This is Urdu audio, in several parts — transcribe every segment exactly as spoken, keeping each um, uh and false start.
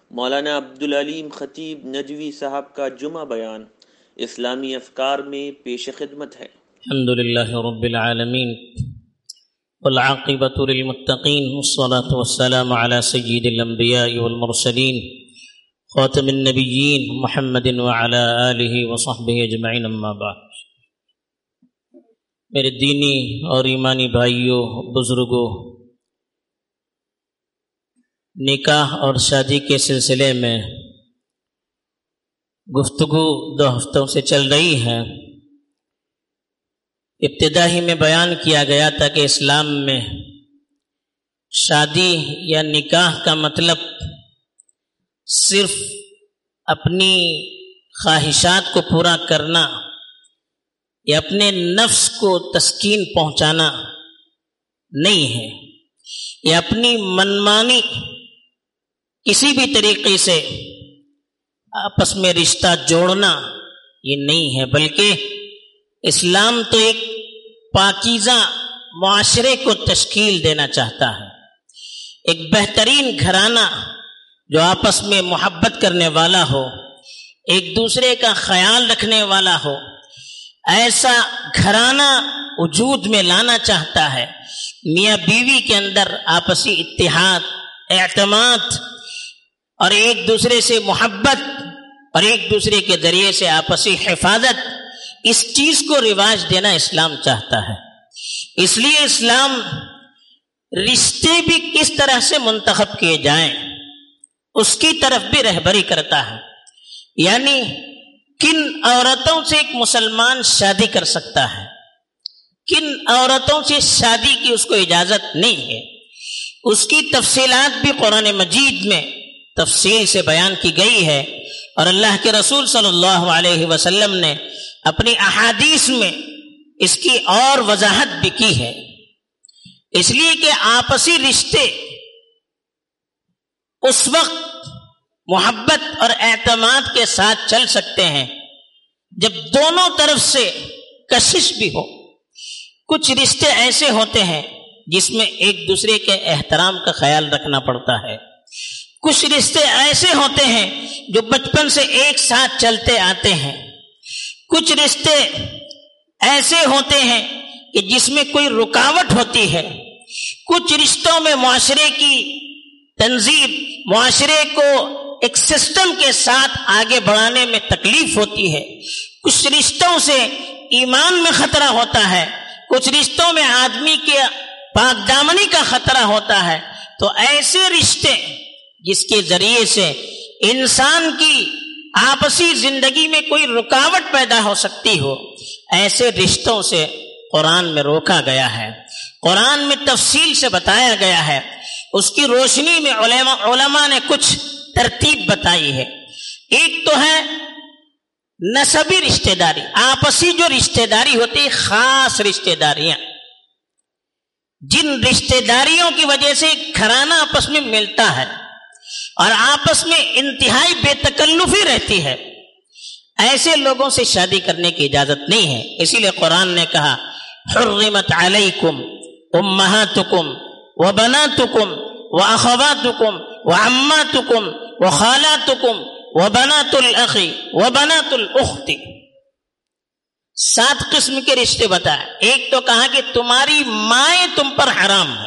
مولانا عبدالعلیم خطیب نجوی صاحب کا جمعہ بیان اسلامی افکار میں پیش خدمت ہے۔ الحمدللہ رب العالمین والعاقبۃ للمتقین والصلاة والسلام علی سید الانبیاء والمرسلین خاتم النبیین محمد وعلی آلہ وصحبہ اجمعین، اما بعد۔ میرے دینی اور ایمانی بھائیوں، بزرگوں، نکاح اور شادی کے سلسلے میں گفتگو دو ہفتوں سے چل رہی ہے۔ ابتدا ہی میں بیان کیا گیا تھا کہ اسلام میں شادی یا نکاح کا مطلب صرف اپنی خواہشات کو پورا کرنا یا اپنے نفس کو تسکین پہنچانا نہیں ہے، یا اپنی منمانی کسی بھی طریقے سے آپس میں رشتہ جوڑنا یہ نہیں ہے، بلکہ اسلام تو ایک پاکیزہ معاشرے کو تشکیل دینا چاہتا ہے، ایک بہترین گھرانہ جو آپس میں محبت کرنے والا ہو، ایک دوسرے کا خیال رکھنے والا ہو، ایسا گھرانہ وجود میں لانا چاہتا ہے۔ میاں بیوی کے اندر آپسی اتحاد، اعتماد اور ایک دوسرے سے محبت اور ایک دوسرے کے ذریعے سے آپسی حفاظت، اس چیز کو رواج دینا اسلام چاہتا ہے۔ اس لیے اسلام رشتے بھی کس طرح سے منتخب کیے جائیں اس کی طرف بھی رہبری کرتا ہے، یعنی کن عورتوں سے ایک مسلمان شادی کر سکتا ہے، کن عورتوں سے شادی کی اس کو اجازت نہیں ہے، اس کی تفصیلات بھی قرآن مجید میں تفصیل سے بیان کی گئی ہے، اور اللہ کے رسول صلی اللہ علیہ وسلم نے اپنی احادیث میں اس کی اور وضاحت بھی کی ہے۔ اس لیے کہ آپسی رشتے اس وقت محبت اور اعتماد کے ساتھ چل سکتے ہیں جب دونوں طرف سے کشش بھی ہو۔ کچھ رشتے ایسے ہوتے ہیں جس میں ایک دوسرے کے احترام کا خیال رکھنا پڑتا ہے، کچھ رشتے ایسے ہوتے ہیں جو بچپن سے ایک ساتھ چلتے آتے ہیں، کچھ رشتے ایسے ہوتے ہیں کہ جس میں کوئی رکاوٹ ہوتی ہے، کچھ رشتوں میں معاشرے کی تنظیم، معاشرے کو ایک سسٹم کے ساتھ آگے بڑھانے میں تکلیف ہوتی ہے، کچھ رشتوں سے ایمان میں خطرہ ہوتا ہے، کچھ رشتوں میں آدمی کے پاک دامنی کا خطرہ ہوتا ہے۔ تو ایسے رشتے جس کے ذریعے سے انسان کی آپسی زندگی میں کوئی رکاوٹ پیدا ہو سکتی ہو، ایسے رشتوں سے قرآن میں روکا گیا ہے، قرآن میں تفصیل سے بتایا گیا ہے۔ اس کی روشنی میں علماء, علماء نے کچھ ترتیب بتائی ہے۔ ایک تو ہے نسبی رشتہ داری، آپسی جو رشتہ داری ہوتی ہے، خاص رشتہ داریاں، جن رشتہ داریوں کی وجہ سے گھرانہ آپس میں ملتا ہے اور آپس میں انتہائی بے تکلفی رہتی ہے، ایسے لوگوں سے شادی کرنے کی اجازت نہیں ہے۔ اسی لیے قرآن نے کہا حرمت علیکم امہاتکم وبناتکم واخواتکم وعماتکم وخالاتکم وبنات الاخ وبنات الاخت۔ سات قسم کے رشتے بتائے۔ ایک تو کہا کہ تمہاری مائیں تم پر حرام ہے،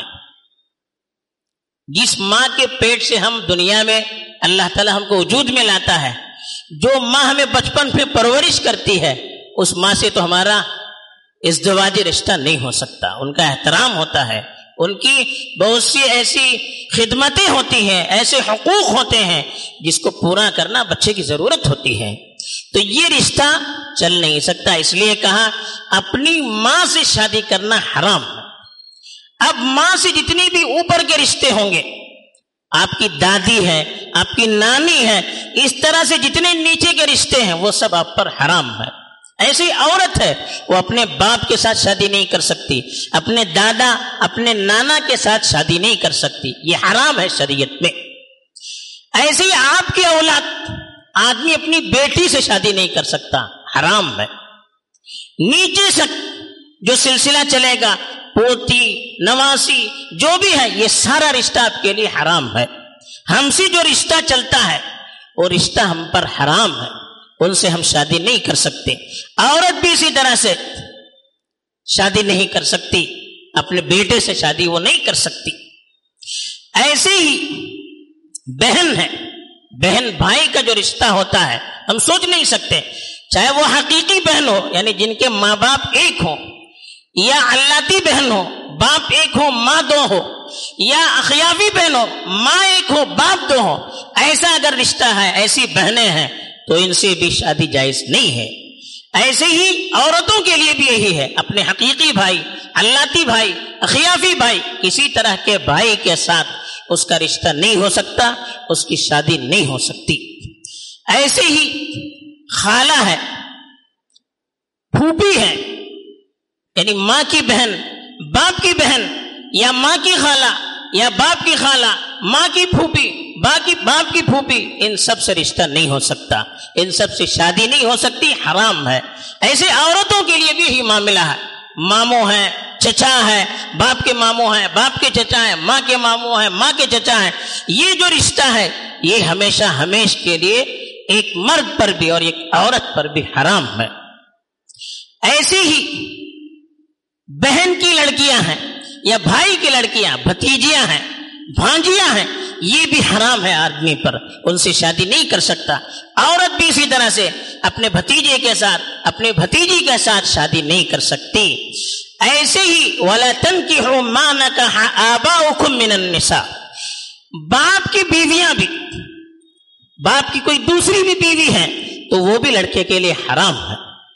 جس ماں کے پیٹ سے ہم دنیا میں اللہ تعالی ہم کو وجود میں لاتا ہے، جو ماں ہمیں بچپن میں پرورش کرتی ہے، اس ماں سے تو ہمارا ازدواجی رشتہ نہیں ہو سکتا، ان کا احترام ہوتا ہے، ان کی بہت سی ایسی خدمتیں ہوتی ہیں، ایسے حقوق ہوتے ہیں جس کو پورا کرنا بچے کی ضرورت ہوتی ہے۔ تو یہ رشتہ چل نہیں سکتا، اس لیے کہا اپنی ماں سے شادی کرنا حرام ہے۔ اب ماں سے جتنی بھی اوپر کے رشتے ہوں گے، آپ کی دادی ہے، آپ کی نانی ہے، اس طرح سے جتنے نیچے کے رشتے ہیں وہ سب آپ پر حرام ہے۔ ایسی عورت ہے وہ اپنے باپ کے ساتھ شادی نہیں کر سکتی، اپنے دادا اپنے نانا کے ساتھ شادی نہیں کر سکتی، یہ حرام ہے شریعت میں۔ ایسے ہی آپ کی اولاد، آدمی اپنی بیٹی سے شادی نہیں کر سکتا، حرام ہے۔ نیچے سے جو سلسلہ چلے گا، پوتی نواسی جو بھی ہے، یہ سارا رشتہ آپ کے لیے حرام ہے۔ ہم سے جو رشتہ چلتا ہے وہ رشتہ ہم پر حرام ہے، ان سے ہم شادی نہیں کر سکتے۔ عورت بھی اسی طرح سے شادی نہیں کر سکتی، اپنے بیٹے سے شادی وہ نہیں کر سکتی۔ ایسے ہی بہن ہے، بہن بھائی کا جو رشتہ ہوتا ہے ہم سوچ نہیں سکتے، چاہے وہ حقیقی بہن ہو یعنی جن کے ماں باپ ایک ہو، یا علاتی بہن ہو باپ ایک ہو ماں دو ہو، یا اخیافی بہن ہو ماں ایک ہو باپ دو ہو، ایسا اگر رشتہ ہے، ایسی بہنیں ہیں تو ان سے بھی شادی جائز نہیں ہے۔ ایسے ہی عورتوں کے لیے بھی یہی ہے، اپنے حقیقی بھائی، علاتی بھائی، اخیافی بھائی، کسی طرح کے بھائی کے ساتھ اس کا رشتہ نہیں ہو سکتا، اس کی شادی نہیں ہو سکتی۔ ایسے ہی خالہ ہے، پھوپھی ہے، یعنی ماں کی بہن، باپ کی بہن، یا ماں کی خالہ یا باپ کی خالہ، ماں کی پھوپھی، باقی باپ کی پھوپھی، ان سب سے رشتہ نہیں ہو سکتا، ان سب سے شادی نہیں ہو سکتی، حرام ہے۔ ایسے عورتوں کے لیے بھی یہی معاملہ ہے، ماموں ہیں، چچا ہے، باپ کے ماموں ہیں، باپ کے چچا ہیں، ماں کے ماموں ہیں، ماں کے چچا ہیں، یہ جو رشتہ ہے یہ ہمیشہ ہمیشہ کے لیے ایک مرد پر بھی اور ایک عورت پر بھی حرام ہے۔ ایسے ہی بہن کی لڑکیاں ہیں یا بھائی کی لڑکیاں، بھتیجیاں ہیں، بھانجیاں ہیں، یہ بھی حرام ہے آدمی پر، ان سے شادی نہیں کر سکتا۔ عورت بھی اسی طرح سے اپنے بھتیجے کے ساتھ، اپنے بھتیجی کے ساتھ شادی نہیں کر سکتی۔ ایسے ہی وَلَا تَنْكِحُوا مَا نَكَحَ آبَاؤُكُم مِّنَ النِّسَاءِ، باپ کی بیویاں بھی، باپ کی کوئی دوسری بھی بیوی ہے تو وہ بھی لڑکے کے لیے حرام ہے۔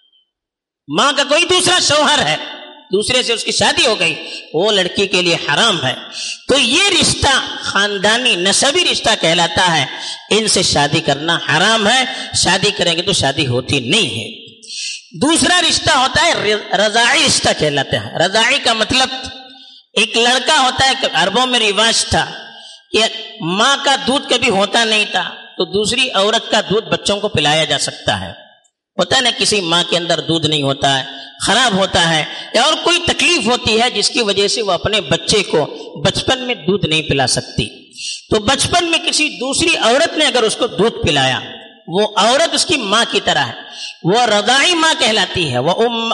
ماں کا کوئی دوسرا شوہر ہے، دوسرے سے اس کی شادی ہو گئی، وہ لڑکی کے لیے حرام ہے۔ تو یہ رشتہ خاندانی نسبی رشتہ کہلاتا ہے، ان سے شادی کرنا حرام ہے، شادی کریں گے تو شادی ہوتی نہیں ہے۔ دوسرا رشتہ ہوتا ہے رضاعی رشتہ کہلاتا ہے۔ رضاعی کا مطلب ایک لڑکا ہوتا ہے، عربوں میں رواج تھا کہ ماں کا دودھ کبھی ہوتا نہیں تھا تو دوسری عورت کا دودھ بچوں کو پلایا جا سکتا ہے۔ ہوتا ہے نا کسی ماں کے اندر دودھ نہیں ہوتا ہے، خراب ہوتا ہے، یا اور کوئی تکلیف ہوتی ہے جس کی وجہ سے وہ اپنے بچے کو بچپن میں دودھ نہیں پلا سکتی، تو بچپن میں کسی دوسری عورت نے اگر اس کو دودھ پلایا، وہ عورت اس کی ماں کی طرح ہے، وہ رضاعی ماں کہلاتی ہے۔ وہ ام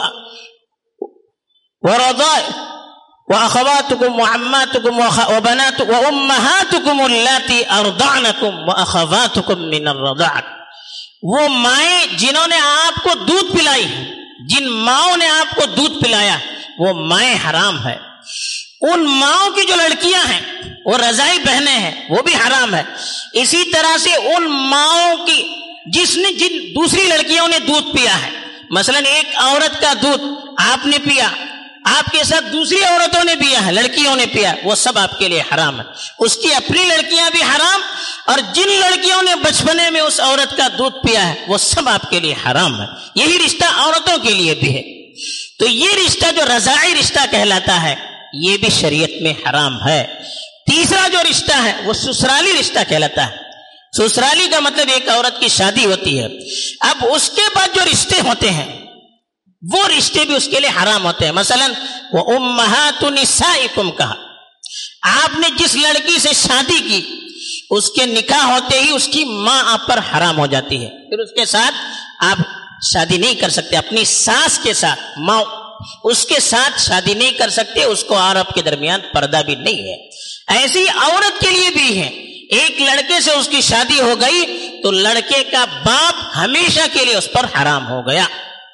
ورضاء واخواتکم وعماتکم وبنات وامہاتکم اللاتی ارضعنکم واخواتکم من الرضاعہ، وہ مائیں جنہوں نے آپ کو دودھ پلائی، جن ماؤں نے آپ کو دودھ پلایا، وہ مائیں حرام ہے۔ ان ماؤں کی جو لڑکیاں ہیں وہ رضاعی بہنیں ہیں، وہ بھی حرام ہے۔ اسی طرح سے ان ماؤں کی جس نے جن دوسری لڑکیوں نے دودھ پیا ہے، مثلا ایک عورت کا دودھ آپ نے پیا، آپ کے ساتھ دوسری عورتوں نے پیا ہے، لڑکیوں نے پیا، وہ سب آپ کے لیے حرام ہے۔ اس کی اپنی لڑکیاں بھی حرام، اور جن لڑکیوں نے بچپنے میں اس عورت کا دودھ پیا ہے وہ سب آپ کے لیے حرام ہے۔ یہی رشتہ عورتوں کے لیے بھی ہے۔ تو یہ رشتہ جو رضاعی رشتہ کہلاتا ہے یہ بھی شریعت میں حرام ہے۔ تیسرا جو رشتہ ہے وہ سسرالی رشتہ کہلاتا ہے۔ سسرالی کا مطلب ایک عورت کی شادی ہوتی ہے، اب اس کے بعد جو رشتے ہوتے ہیں وہ رشتے بھی اس کے لیے حرام ہوتے ہیں۔ مثلا وہ امہات نسائکم کہا، آپ نے جس لڑکی سے شادی کی اس کے نکاح ہوتے ہی اس کی ماں آپ پر حرام ہو جاتی ہے، پھر اس کے ساتھ آپ شادی نہیں کر سکتے، اپنی ساس کے ساتھ، ماں اس کے ساتھ شادی نہیں کر سکتے، اس کو اور آپ کے درمیان پردہ بھی نہیں ہے۔ ایسی عورت کے لیے بھی ہے، ایک لڑکے سے اس کی شادی ہو گئی تو لڑکے کا باپ ہمیشہ کے لیے اس پر حرام ہو گیا۔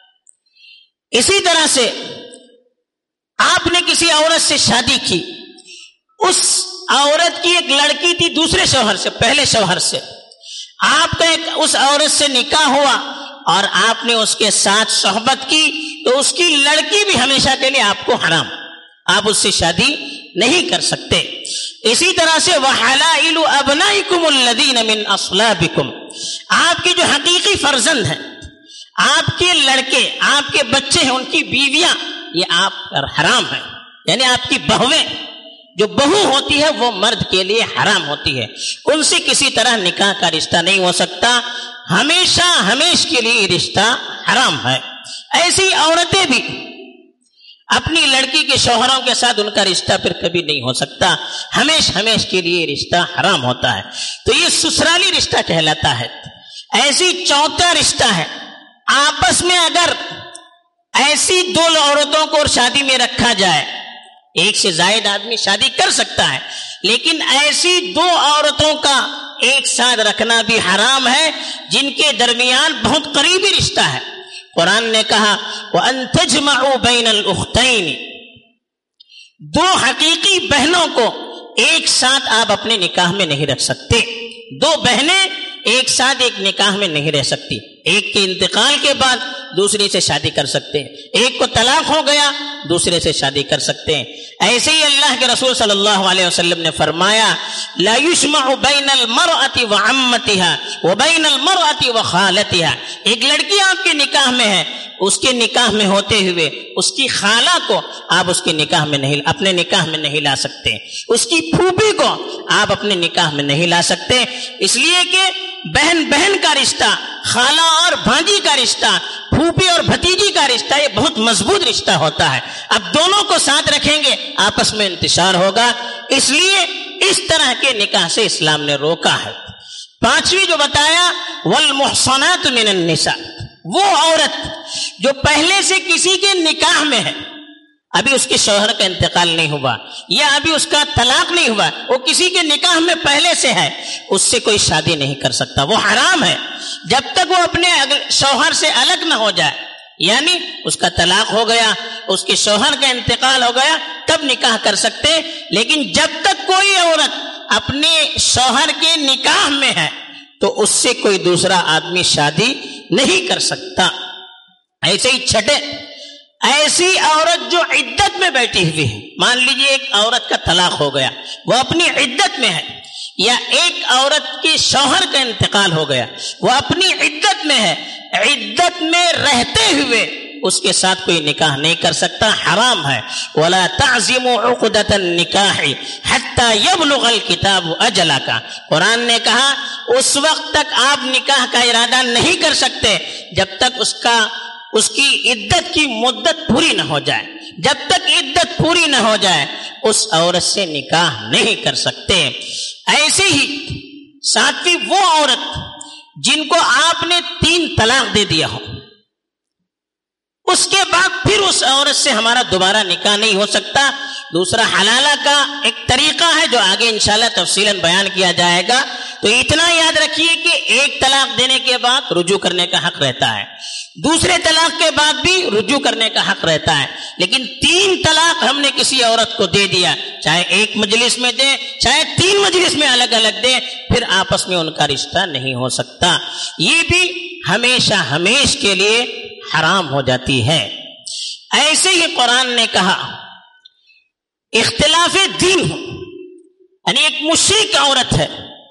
اسی طرح سے آپ نے کسی عورت سے شادی کی، اس عورت کی ایک لڑکی تھی دوسرے شوہر سے، پہلے شوہر سے، آپ کا ایک اس عورت سے نکاح ہوا اور آپ نے اس کے ساتھ صحبت کی تو اس کی لڑکی بھی ہمیشہ کے لیے آپ کو حرام، آپ اس سے شادی نہیں کر سکتے۔ اسی طرح سے وَحَلَائِلُ أَبْنَائِكُمُ الَّذِينَ مِنْ أَصْلَابِكُمْ، آپ کے جو حقیقی فرزند ہیں، آپ کے لڑکے، آپ کے بچے ہیں، ان کی بیویاں یہ آپ پر حرام ہیں، یعنی آپ کی بہویں، جو بہو ہوتی ہے وہ مرد کے لیے حرام ہوتی ہے، ان سے کسی طرح نکاح کا رشتہ نہیں ہو سکتا، ہمیشہ ہمیشہ کے لیے رشتہ حرام ہے۔ ایسی عورتیں بھی اپنی لڑکی کے شوہروں کے ساتھ ان کا رشتہ پھر کبھی نہیں ہو سکتا، ہمیش ہمیش کے لیے رشتہ حرام ہوتا ہے. تو یہ سسرالی رشتہ کہلاتا ہے. ایسی چوتھا رشتہ ہے، آپس میں اگر ایسی دو عورتوں کو شادی میں رکھا جائے، ایک سے زائد آدمی شادی کر سکتا ہے، لیکن ایسی دو عورتوں کا ایک ساتھ رکھنا بھی حرام ہے جن کے درمیان بہت قریبی رشتہ ہے. قرآن نے کہا وَأَن تَجْمَعُوا بَيْنَ الْأُخْتَيْنِ، دو حقیقی بہنوں کو ایک ساتھ آپ اپنے نکاح میں نہیں رکھ سکتے. دو بہنیں ایک ساتھ ایک نکاح میں نہیں رہ سکتی. ایک کے انتقال کے بعد دوسری سے شادی کر سکتے ہیں، ایک کو طلاق ہو گیا دوسرے سے شادی کر سکتے ہیں. ایسے ہی اللہ کے رسول صلی اللہ علیہ وسلم نے فرمایا لا يجمع بین المرأة وعمتها وبین المرأة وخالتها، ایک لڑکی آپ کے نکاح میں ہے، اس کے نکاح میں ہوتے ہوئے اس کی خالہ کو آپ اس کے نکاح میں نہیں اپنے نکاح میں نہیں لا سکتے، اس کی پھوپھی کو آپ اپنے نکاح میں نہیں لا سکتے، اس لیے کہ بہن بہن کا رشتہ، خالہ اور بھانجی کا رشتہ، پھوپھی اور بھتیجی کا رشتہ، یہ بہت مضبوط رشتہ ہوتا ہے. اب دونوں کو ساتھ رکھیں گے آپس میں انتشار ہوگا، اس لیے اس طرح کے نکاح سے اسلام نے روکا ہے. پانچویں جو بتایا والمحصنات من النساء، وہ عورت جو پہلے سے کسی کے نکاح میں ہے، ابھی اس کے شوہر کا انتقال نہیں ہوا یا ابھی اس کا طلاق نہیں ہوا، وہ کسی کے نکاح میں پہلے سے ہے، اس سے کوئی شادی نہیں کر سکتا، وہ حرام ہے جب تک وہ اپنے شوہر سے الگ نہ ہو جائے. یعنی اس کا طلاق ہو گیا، اس کے شوہر کا انتقال ہو گیا، تب نکاح کر سکتے. لیکن جب تک کوئی عورت اپنے شوہر کے نکاح میں ہے تو اس سے کوئی دوسرا آدمی شادی نہیں کر سکتا. ایسے ہی چھٹے، ایسی عورت جو عدت میں بیٹھی ہوئی ہے، مان لیجئے ایک عورت کا طلاق ہو گیا، وہ اپنی عدت میں ہے، یا ایک عورت کے شوہر کا انتقال ہو گیا، وہ اپنی عدت میں ہے، عدت میں رہتے ہوئے اس کے ساتھ کوئی نکاح نہیں کر سکتا، حرام ہے. وَلَا تَعْزِمُوا عُقْدَةَ النِّكَاحِ حَتَّى يَبْلُغَ الْكِتَابُ أَجَلَكَ. قرآن نے کہا اس وقت تک آپ نکاح کا ارادہ نہیں کر سکتے جب تک اس کا اس کی عدت کی مدت پوری نہ ہو جائے. جب تک عدت پوری نہ ہو جائے اس عورت سے نکاح نہیں کر سکتے. ایسے ہی ساتویں وہ عورت جن کو آپ نے تین طلاق دے دیا ہو، اس کے بعد پھر اس عورت سے ہمارا دوبارہ نکاح نہیں ہو سکتا. دوسرا حلالہ کا ایک طریقہ ہے جو آگے انشاءاللہ تفصیلاً بیان کیا جائے گا. تو اتنا یاد رکھیے کہ ایک طلاق دینے کے بعد رجوع کرنے کا حق رہتا ہے، دوسرے طلاق کے بعد بھی رجوع کرنے کا حق رہتا ہے. لیکن تین طلاق ہم نے کسی عورت کو دے دیا، چاہے ایک مجلس میں دے چاہے تین مجلس میں الگ الگ دے، پھر آپس میں ان کا رشتہ نہیں ہو سکتا. یہ بھی ہمیشہ ہمیش کے لیے حرام ہو جاتی ہے. ایسے ہی قرآن نے کہا اختلاف دین ہو، یعنی ایک مشرک عورت ہے،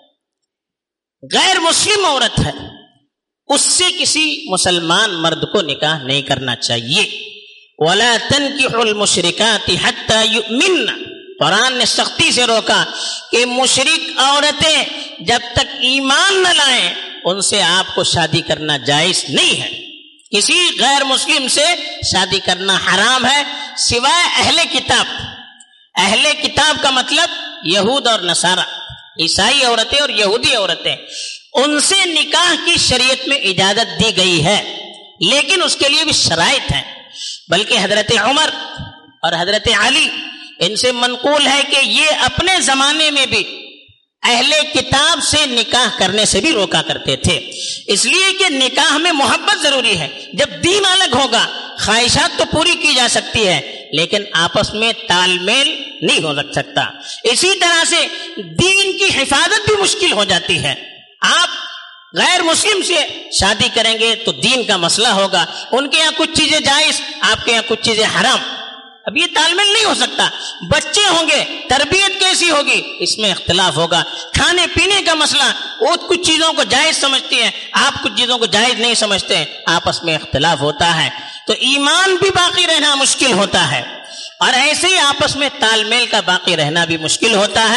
غیر مسلم عورت ہے، اس سے کسی مسلمان مرد کو نکاح نہیں کرنا چاہیے. وَلَا تَنْكِحُوا الْمُشْرِكَاتِ حَتَّى يُؤْمِنَّ. قرآن نے سختی سے روکا کہ مشرک عورتیں جب تک ایمان نہ لائیں ان سے آپ کو شادی کرنا جائز نہیں ہے. کسی غیر مسلم سے شادی کرنا حرام ہے سوائے اہل کتاب. اہل کتاب کا مطلب یہود اور نصارہ، عیسائی عورتیں اور یہودی عورتیں، ان سے نکاح کی شریعت میں اجازت دی گئی ہے، لیکن اس کے لیے بھی شرائط ہیں. بلکہ حضرت عمر اور حضرت علی ان سے منقول ہے کہ یہ اپنے زمانے میں بھی اہل کتاب سے نکاح کرنے سے بھی روکا کرتے تھے، اس لیے کہ نکاح میں محبت ضروری ہے. جب دین الگ ہوگا خواہشات تو پوری کی جا سکتی ہے لیکن آپس میں تال میل نہیں ہو سکتا. اسی طرح سے دین کی حفاظت بھی مشکل ہو جاتی ہے. آپ غیر مسلم سے شادی کریں گے تو دین کا مسئلہ ہوگا، ان کے یہاں کچھ چیزیں جائز، آپ کے یہاں کچھ چیزیں حرام. اب یہ تال میل نہیں ہو سکتا. بچے ہوں گے، تربیت کیسی ہوگی، اس میں اختلاف ہوگا. کھانے پینے کا مسئلہ، وہ کچھ چیزوں کو جائز سمجھتی ہیں، آپ کچھ چیزوں کو جائز نہیں سمجھتے ہیں، آپس میں اختلاف ہوتا ہے. تو ایمان بھی باقی رہنا مشکل ہوتا ہے، اور ایسے ہی آپس میں تال میل کا باقی رہنا بھی مشکل ہوتا ہے.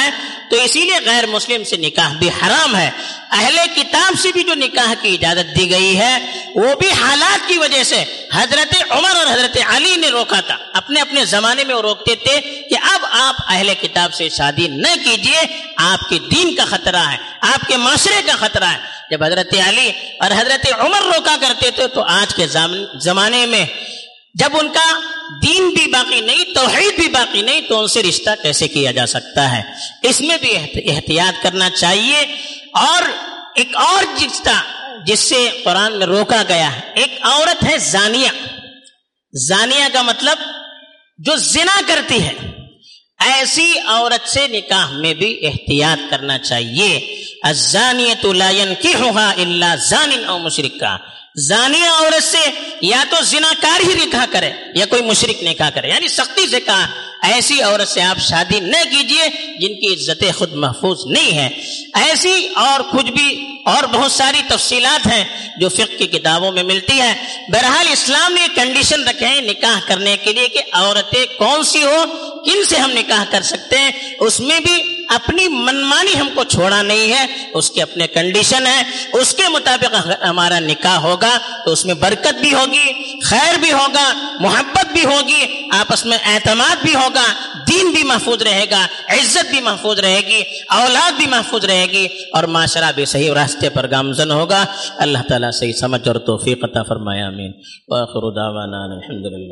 تو اسی لیے غیر مسلم سے نکاح بھی حرام ہے. اہل کتاب سے بھی جو نکاح کی اجازت دی گئی ہے وہ بھی حالات کی وجہ سے حضرت عمر اور حضرت علی نے روکا تھا. اپنے اپنے زمانے میں وہ روکتے تھے کہ اب آپ اہل کتاب سے شادی نہ کیجیے، آپ کے دین کا خطرہ ہے، آپ کے معاشرے کا خطرہ ہے. جب حضرت علی اور حضرت عمر روکا کرتے تھے تو آج کے زمانے میں جب ان کا دین بھی باقی نہیں، توحید بھی باقی نہیں، تو ان سے رشتہ کیسے کیا جا سکتا ہے؟ اس میں بھی احتیاط کرنا چاہیے. اور ایک اور رشتہ جس سے قرآن میں روکا گیا ہے، ایک عورت ہے زانیہ. زانیہ کا مطلب جو زنا کرتی ہے، ایسی عورت سے نکاح میں بھی احتیاط کرنا چاہیے. الزانیۃ لا ينکحها الا زان او مشرک. زانیہ عورت سے یا تو زناکار ہی نکاح کرے یا کوئی مشرک نکاح کرے، یعنی سختی سے کہا ایسی عورت سے آپ شادی نہ کیجیے جن کی عزت خود محفوظ نہیں ہے. ایسی اور کچھ بھی اور بہت ساری تفصیلات ہیں جو فقہ کی کتابوں میں ملتی ہے. بہرحال اسلام نے کنڈیشن رکھے ہیں نکاح کرنے کے لیے کہ عورتیں کون سی ہو، کن سے ہم نکاح کر سکتے ہیں. اس میں بھی اپنی منمانی ہم کو چھوڑا نہیں ہے، اس کے اپنے کنڈیشن ہے. اس کے مطابق ہمارا نکاح ہوگا تو اس میں برکت بھی ہوگی، خیر بھی ہوگا، محبت بھی ہوگی، آپس میں اعتماد بھی ہوگا، دین بھی محفوظ رہے گا، عزت بھی محفوظ رہے گی، اولاد بھی محفوظ رہے گی، اور معاشرہ بھی صحیح راستے پر گامزن ہوگا. اللہ تعالیٰ صحیح سمجھ اور توفیق عطا فرمائے. آمین. وآخر دعوانا الحمدللہ.